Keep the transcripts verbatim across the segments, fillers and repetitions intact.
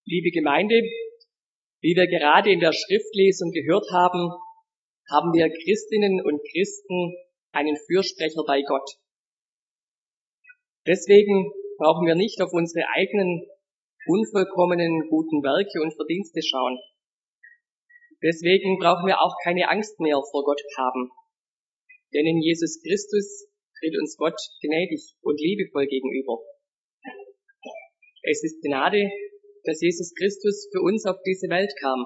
Liebe Gemeinde, wie wir gerade in der Schriftlesung gehört haben, haben wir Christinnen und Christen einen Fürsprecher bei Gott. Deswegen brauchen wir nicht auf unsere eigenen unvollkommenen guten Werke und Verdienste schauen. Deswegen brauchen wir auch keine Angst mehr vor Gott haben. Denn in Jesus Christus tritt uns Gott gnädig und liebevoll gegenüber. Es ist Gnade, dass Jesus Christus für uns auf diese Welt kam.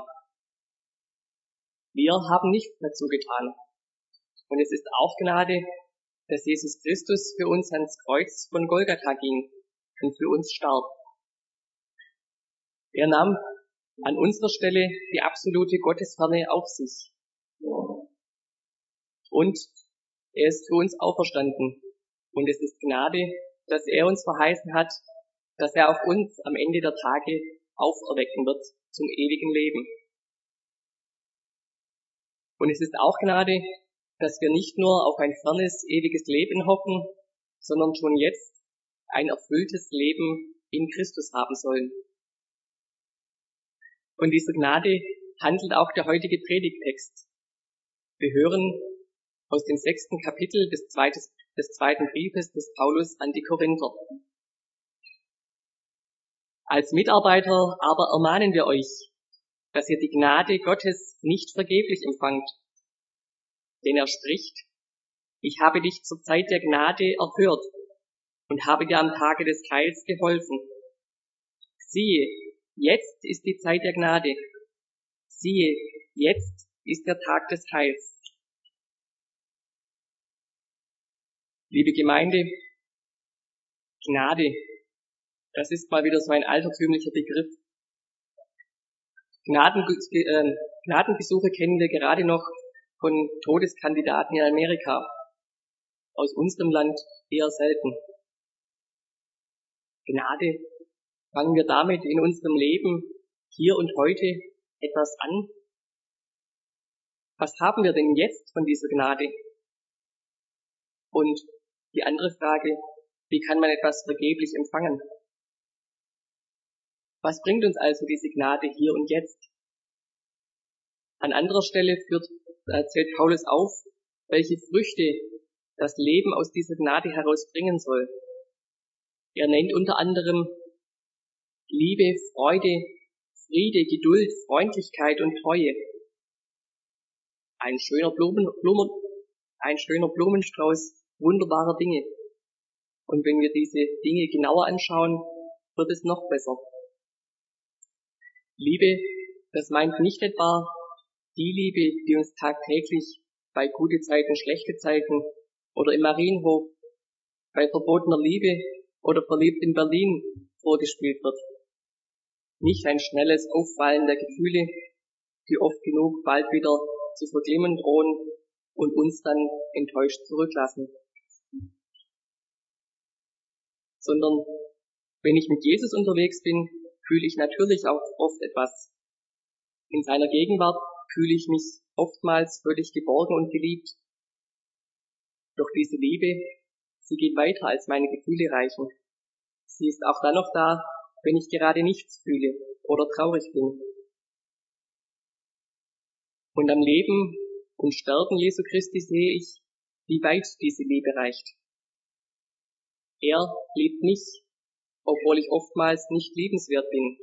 Wir haben nichts dazu getan. Und es ist auch Gnade, dass Jesus Christus für uns ans Kreuz von Golgatha ging und für uns starb. Er nahm an unserer Stelle die absolute Gottesferne auf sich. Und er ist für uns auferstanden. Und es ist Gnade, dass er uns verheißen hat, dass er auch uns am Ende der Tage auferwecken wird zum ewigen Leben. Und es ist auch Gnade, dass wir nicht nur auf ein fernes, ewiges Leben hoffen, sondern schon jetzt ein erfülltes Leben in Christus haben sollen. Von dieser Gnade handelt auch der heutige Predigttext. Wir hören aus dem sechsten Kapitel des, zweites, des zweiten Briefes des Paulus an die Korinther. Als Mitarbeiter aber ermahnen wir euch, dass ihr die Gnade Gottes nicht vergeblich empfangt. Denn er spricht, ich habe dich zur Zeit der Gnade erhört und habe dir am Tage des Heils geholfen. Siehe, jetzt ist die Zeit der Gnade. Siehe, jetzt ist der Tag des Heils. Liebe Gemeinde, Gnade, das ist mal wieder so ein altertümlicher Begriff. Gnaden, äh, Gnadenbesuche kennen wir gerade noch von Todeskandidaten in Amerika. Aus unserem Land eher selten. Gnade, fangen wir damit in unserem Leben hier und heute etwas an? Was haben wir denn jetzt von dieser Gnade? Und die andere Frage, wie kann man etwas vergeblich empfangen? Was bringt uns also diese Gnade hier und jetzt? An anderer Stelle führt, erzählt Paulus auf, welche Früchte das Leben aus dieser Gnade herausbringen soll. Er nennt unter anderem Liebe, Freude, Friede, Geduld, Freundlichkeit und Treue. Ein schöner Blumen, Blumen, ein schöner Blumenstrauß wunderbarer Dinge. Und wenn wir diese Dinge genauer anschauen, wird es noch besser. Liebe, das meint nicht etwa die Liebe, die uns tagtäglich bei gute Zeiten, schlechte Zeiten oder im Marienhof, bei verbotener Liebe oder verliebt in Berlin vorgespielt wird. Nicht ein schnelles Aufwallen der Gefühle, die oft genug bald wieder zu verglimmen drohen und uns dann enttäuscht zurücklassen. Sondern wenn ich mit Jesus unterwegs bin, fühle ich natürlich auch oft etwas. In seiner Gegenwart fühle ich mich oftmals völlig geborgen und geliebt. Doch diese Liebe, sie geht weiter als meine Gefühle reichen. Sie ist auch dann noch da, wenn ich gerade nichts fühle oder traurig bin. Und am Leben und Sterben Jesu Christi sehe ich, wie weit diese Liebe reicht. Er liebt mich, obwohl ich oftmals nicht liebenswert bin.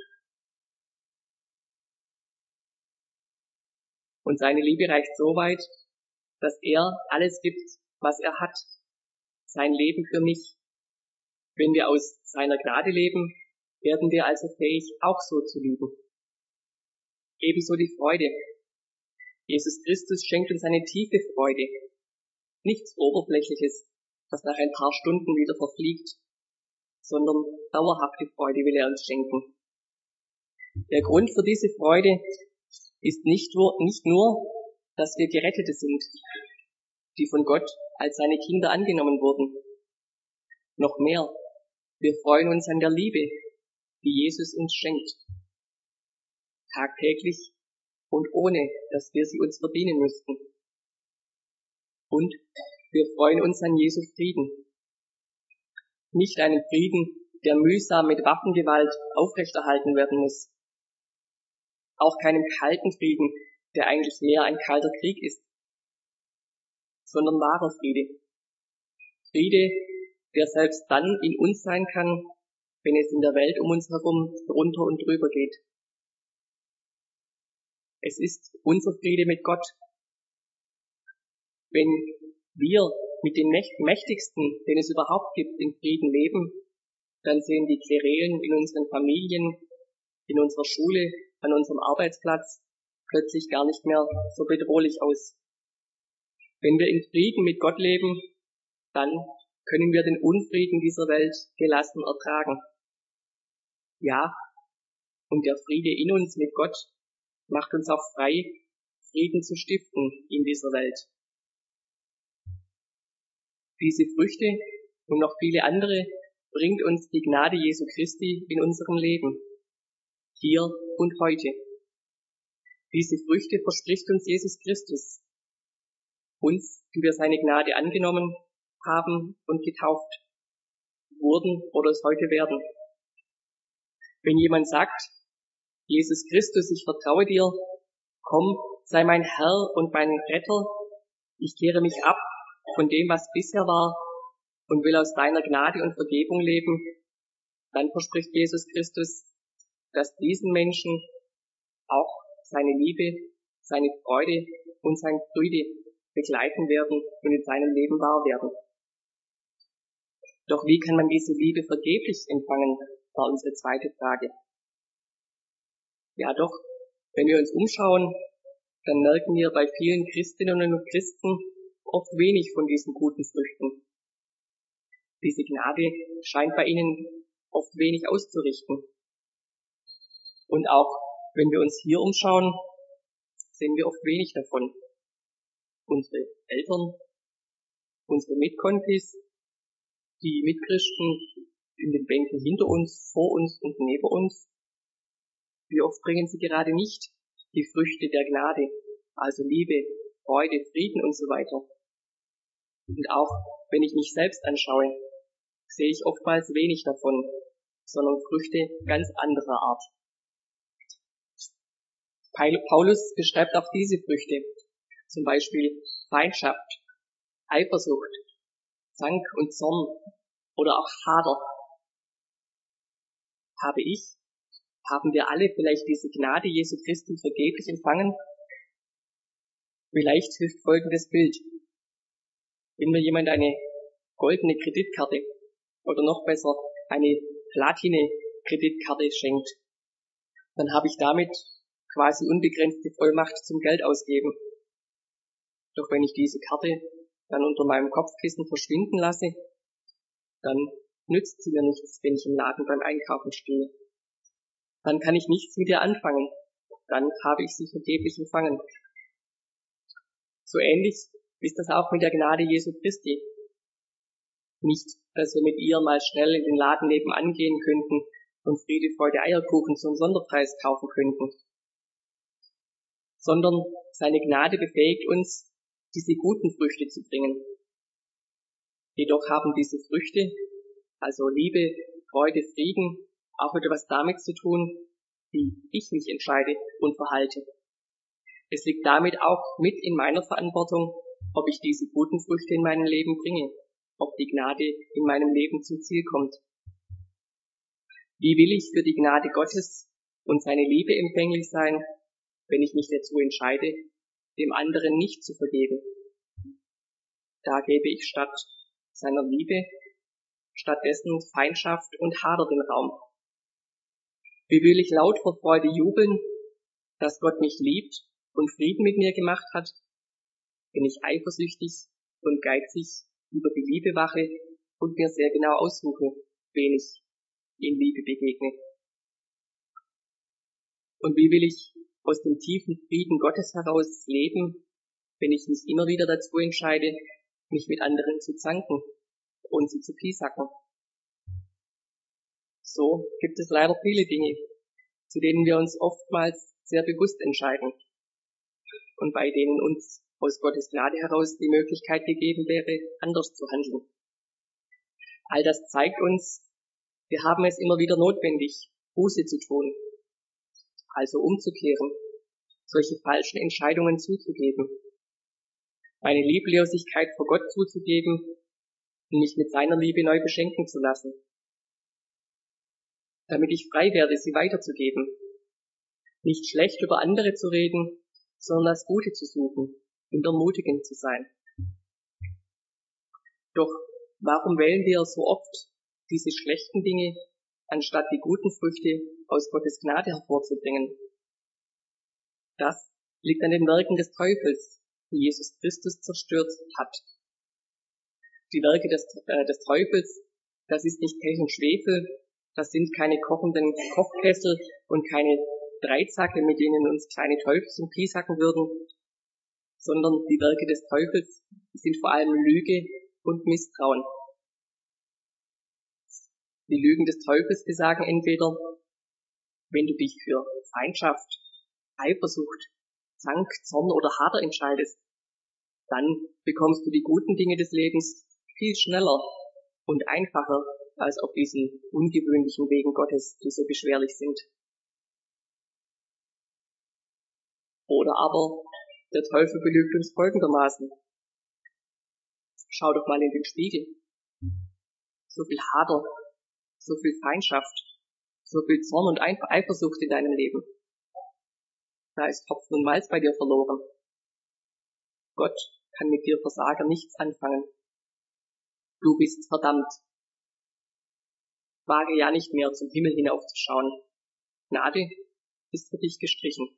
Und seine Liebe reicht so weit, dass er alles gibt, was er hat. Sein Leben für mich. Wenn wir aus seiner Gnade leben, werden wir also fähig, auch so zu lieben. Ebenso die Freude. Jesus Christus schenkt uns eine tiefe Freude. Nichts Oberflächliches, das nach ein paar Stunden wieder verfliegt, sondern dauerhafte Freude will er uns schenken. Der Grund für diese Freude ist nicht nur, nicht nur, dass wir Gerettete sind, die von Gott als seine Kinder angenommen wurden. Noch mehr, wir freuen uns an der Liebe, die Jesus uns schenkt. Tagtäglich und ohne, dass wir sie uns verdienen müssten. Und wir freuen uns an Jesu Frieden. Nicht einen Frieden, der mühsam mit Waffengewalt aufrechterhalten werden muss, auch keinen kalten Frieden, der eigentlich mehr ein kalter Krieg ist, sondern wahrer Friede. Friede, der selbst dann in uns sein kann, wenn es in der Welt um uns herum drunter und drüber geht. Es ist unser Friede mit Gott. Wenn wir mit den Mächtigsten, den es überhaupt gibt, in Frieden leben, dann sehen die Querelen in unseren Familien, in unserer Schule, an unserem Arbeitsplatz plötzlich gar nicht mehr so bedrohlich aus. Wenn wir in Frieden mit Gott leben, dann können wir den Unfrieden dieser Welt gelassen ertragen. Ja, und der Friede in uns mit Gott macht uns auch frei, Frieden zu stiften in dieser Welt. Diese Früchte und noch viele andere bringt uns die Gnade Jesu Christi in unserem Leben, hier und heute. Diese Früchte verspricht uns Jesus Christus, uns, die wir seine Gnade angenommen haben und getauft wurden oder es heute werden. Wenn jemand sagt, Jesus Christus, ich vertraue dir, komm, sei mein Herr und mein Retter, ich kehre mich ab von dem, was bisher war und will aus deiner Gnade und Vergebung leben, dann verspricht Jesus Christus, dass diesen Menschen auch seine Liebe, seine Freude und sein Friede begleiten werden und in seinem Leben wahr werden. Doch wie kann man diese Liebe vergeblich empfangen, war unsere zweite Frage. Ja doch, wenn wir uns umschauen, dann merken wir bei vielen Christinnen und Christen oft wenig von diesen guten Früchten. Diese Gnade scheint bei ihnen oft wenig auszurichten. Und auch wenn wir uns hier umschauen, sehen wir oft wenig davon. Unsere Eltern, unsere Mitkonfis, die Mitchristen in den Bänken hinter uns, vor uns und neben uns, wie oft bringen sie gerade nicht die Früchte der Gnade, also Liebe, Freude, Frieden und so weiter. Und auch wenn ich mich selbst anschaue, sehe ich oftmals wenig davon, sondern Früchte ganz anderer Art. Paulus beschreibt auch diese Früchte, zum Beispiel Feindschaft, Eifersucht, Zank und Zorn oder auch Hader. Habe ich, haben wir alle vielleicht diese Gnade Jesu Christi vergeblich empfangen? Vielleicht hilft folgendes Bild. Wenn mir jemand eine goldene Kreditkarte oder noch besser eine Platine-Kreditkarte schenkt, dann habe ich damit quasi unbegrenzte Vollmacht zum Geld ausgeben. Doch wenn ich diese Karte dann unter meinem Kopfkissen verschwinden lasse, dann nützt sie mir nichts, wenn ich im Laden beim Einkaufen stehe. Dann kann ich nichts mit ihr anfangen. Dann habe ich sie vergeblich empfangen. So ähnlich ist das auch mit der Gnade Jesu Christi. Nicht, dass wir mit ihr mal schnell in den Laden nebenan gehen könnten und Friede, Freude, Eierkuchen zum Sonderpreis kaufen könnten, sondern seine Gnade befähigt uns, diese guten Früchte zu bringen. Jedoch haben diese Früchte, also Liebe, Freude, Frieden, auch etwas damit zu tun, wie ich mich entscheide und verhalte. Es liegt damit auch mit in meiner Verantwortung, ob ich diese guten Früchte in meinem Leben bringe, ob die Gnade in meinem Leben zum Ziel kommt. Wie will ich für die Gnade Gottes und seine Liebe empfänglich sein, wenn ich mich dazu entscheide, dem anderen nicht zu vergeben? Da gebe ich statt seiner Liebe stattdessen Feindschaft und Hader den Raum. Wie will ich laut vor Freude jubeln, dass Gott mich liebt und Frieden mit mir gemacht hat, wenn ich eifersüchtig und geizig über die Liebe wache und mir sehr genau aussuche, wen ich in Liebe begegne? Und wie will ich aus dem tiefen Frieden Gottes heraus leben, wenn ich mich immer wieder dazu entscheide, mich mit anderen zu zanken und sie zu piesacken? So gibt es leider viele Dinge, zu denen wir uns oftmals sehr bewusst entscheiden und bei denen uns aus Gottes Gnade heraus die Möglichkeit gegeben wäre, anders zu handeln. All das zeigt uns, wir haben es immer wieder notwendig, Buße zu tun. also umzukehren, solche falschen Entscheidungen zuzugeben, meine Lieblosigkeit vor Gott zuzugeben und mich mit seiner Liebe neu beschenken zu lassen, damit ich frei werde, sie weiterzugeben, nicht schlecht über andere zu reden, sondern das Gute zu suchen und ermutigend zu sein. Doch warum wählen wir so oft diese schlechten Dinge, anstatt die guten Früchte aus Gottes Gnade hervorzubringen? Das liegt an den Werken des Teufels, die Jesus Christus zerstört hat. Die Werke des, äh, des Teufels, das ist nicht Pech und Schwefel, das sind keine kochenden Kochkessel und keine Dreizacke, mit denen uns kleine Teufelchen piesacken würden, sondern die Werke des Teufels sind vor allem Lüge und Misstrauen. Die Lügen des Teufels besagen entweder, wenn du dich für Feindschaft, Eifersucht, Zank, Zorn oder Hader entscheidest, dann bekommst du die guten Dinge des Lebens viel schneller und einfacher als auf diesen ungewöhnlichen Wegen Gottes, die so beschwerlich sind. Oder aber der Teufel belügt uns folgendermaßen. Schau doch mal in den Spiegel. So viel Hader, so viel Feindschaft, so viel Zorn und Eifersucht in deinem Leben. Da ist Hopfen und Malz bei dir verloren. Gott kann mit dir Versager nichts anfangen. Du bist verdammt. Wage ja nicht mehr zum Himmel hinaufzuschauen. Gnade ist für dich gestrichen.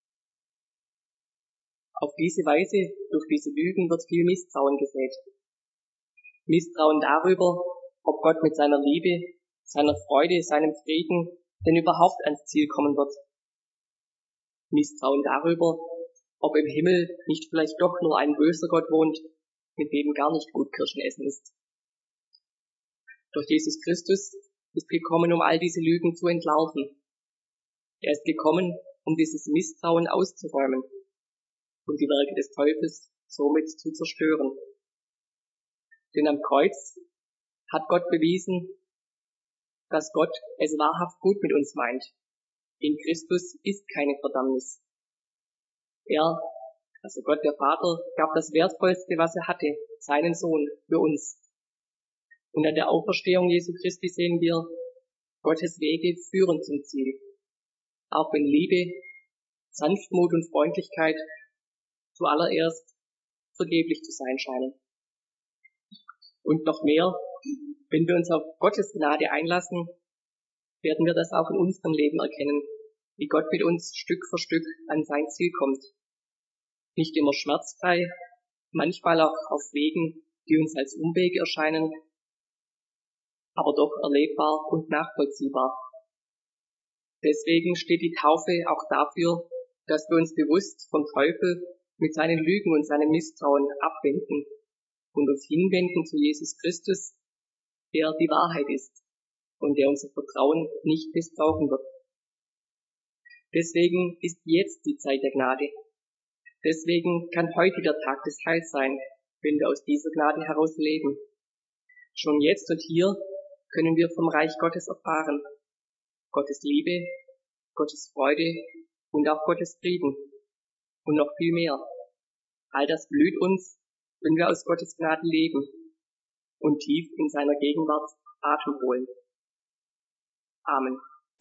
Auf diese Weise, durch diese Lügen, wird viel Misstrauen gesät. Misstrauen darüber, ob Gott mit seiner Liebe, seiner Freude, seinem Frieden denn überhaupt ans Ziel kommen wird. Misstrauen darüber, ob im Himmel nicht vielleicht doch nur ein böser Gott wohnt, mit dem gar nicht gut Kirschen essen ist. Doch Jesus Christus ist gekommen, um all diese Lügen zu entlarven. Er ist gekommen, um dieses Misstrauen auszuräumen und die Werke des Teufels somit zu zerstören. Denn am Kreuz hat Gott bewiesen, dass Gott es wahrhaft gut mit uns meint. In Christus ist keine Verdammnis. Er, also Gott der Vater, gab das Wertvollste, was er hatte, seinen Sohn, für uns. Und an der Auferstehung Jesu Christi sehen wir, Gottes Wege führen zum Ziel. Auch wenn Liebe, Sanftmut und Freundlichkeit zuallererst vergeblich zu sein scheinen. Und noch mehr, wenn wir uns auf Gottes Gnade einlassen, werden wir das auch in unserem Leben erkennen, wie Gott mit uns Stück für Stück an sein Ziel kommt. Nicht immer schmerzfrei, manchmal auch auf Wegen, die uns als Umwege erscheinen, aber doch erlebbar und nachvollziehbar. Deswegen steht die Taufe auch dafür, dass wir uns bewusst vom Teufel mit seinen Lügen und seinem Misstrauen abwenden und uns hinwenden zu Jesus Christus, der die Wahrheit ist und der unser Vertrauen nicht missbrauchen wird. Deswegen ist jetzt die Zeit der Gnade. Deswegen kann heute der Tag des Heils sein, wenn wir aus dieser Gnade heraus leben. Schon jetzt und hier können wir vom Reich Gottes erfahren. Gottes Liebe, Gottes Freude und auch Gottes Frieden. Und noch viel mehr. All das blüht uns, wenn wir aus Gottes Gnade leben und tief in seiner Gegenwart Atem holen. Amen.